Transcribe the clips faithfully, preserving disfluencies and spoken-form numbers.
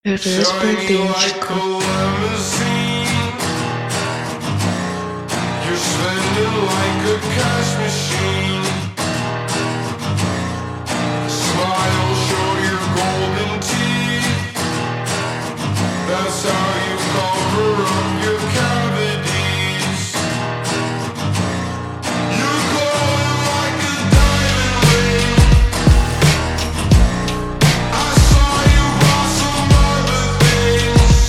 Shiny like a Respondístico. limousine. You're spending like a cash machine. Smile, show your golden teeth. That's how you cover up your cavities. You're glowing like a diamond ring. I saw you bought some other things.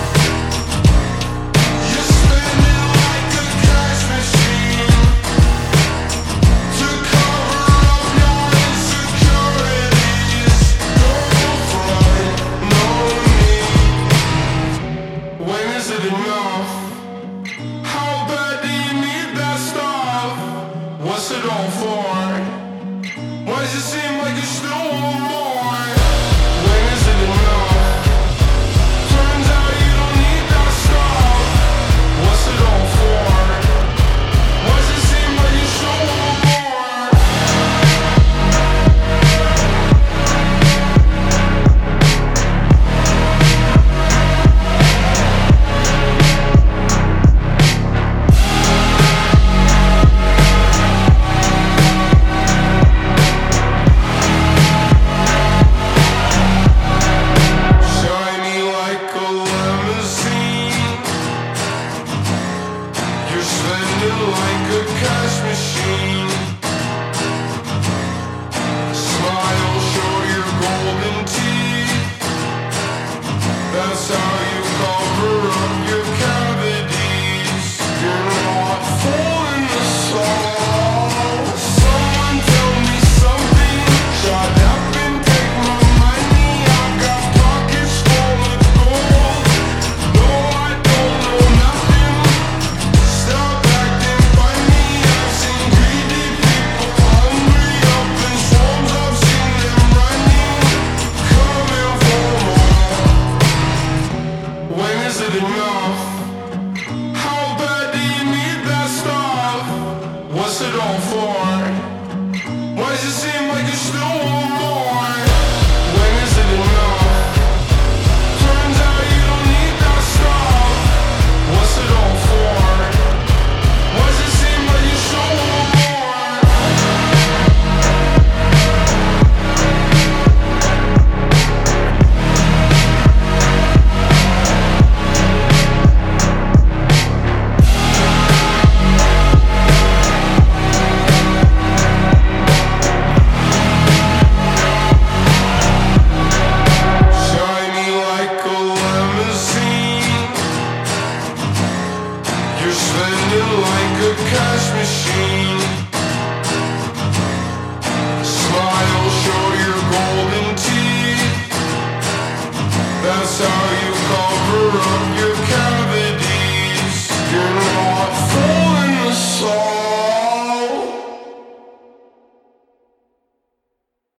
You're spending like a cash machine to cover up your insecurities. Don't front, no need. When is it enough? How bad do you need that stuff? What's it all for? Why does it seem like you still want more? When is it enough? Turns out you don't need that stuff. What's it all for? Why does it seem like you still want more? Shiny like a limousine. You're spending like a cash machine. Smile, show your golden teeth. That's how you cover up your cavities. You're not fooling us all. Someone tell me something. Shut up and take my money. I've got pockets full of gold. No, I don't know nothing. Stop acting funny. I've seen greedy people hungry up in swarms. I've seen them running, coming for more. When is it enough? How bad do you need that stuff? What's it all for? Why does it seem like you still want more? When is it enough? Turns out you don't need that stuff. What's it all for? Why does it seem like you still want more? Shiny like a limousine. You're spending like a cash machine. Smile, show your golden teeth. That's how you cover up your cavities. You're